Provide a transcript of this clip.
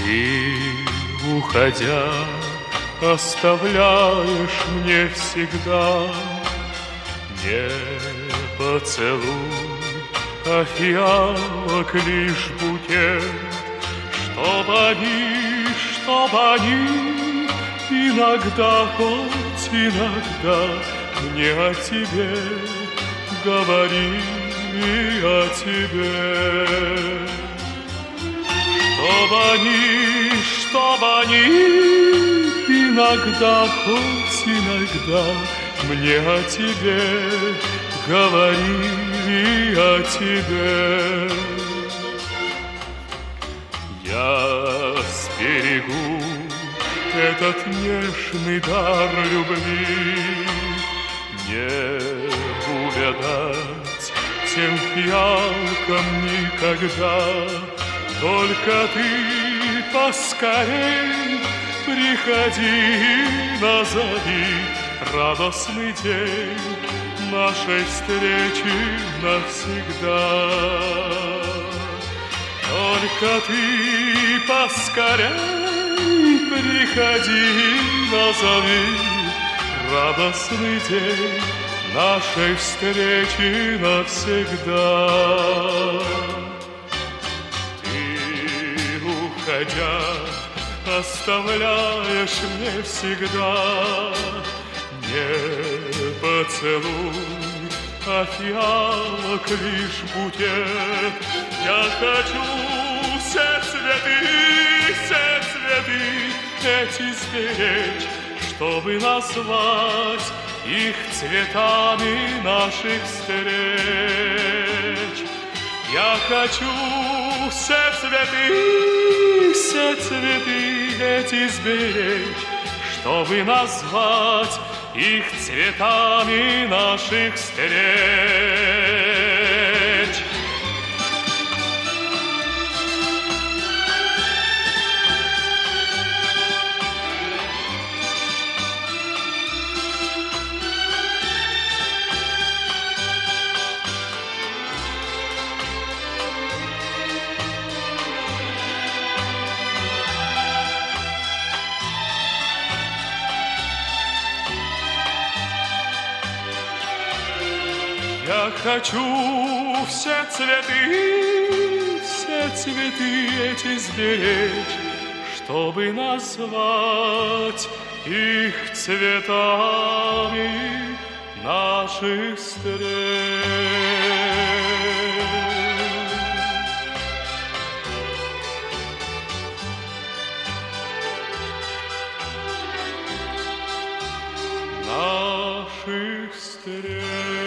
Ты, уходя, оставляешь мне всегда не поцелуй, а фиалок лишь букет, чтобы они иногда, хоть иногда мне о тебе говорили, о тебе. Чтобы они иногда, хоть иногда мне о тебе говорили, о тебе. Я сберегу этот нежный дар любви, не увядать тем фиалкам никогда. Только ты поскорей приходи и назови радостный день нашей встречи навсегда. Только ты поскорей приходи и назови радостный день нашей встречи навсегда. Уходя, оставляешь мне всегда не поцелуй, а фиалок лишь букет. Я хочу все цветы эти сберечь, чтобы назвать их цветами наших встреч. Я хочу все цветы эти сберечь, чтобы назвать их цветами наших встреч. Я хочу все цветы эти сберечь, чтобы назвать их цветами наших встреч. Наших встреч.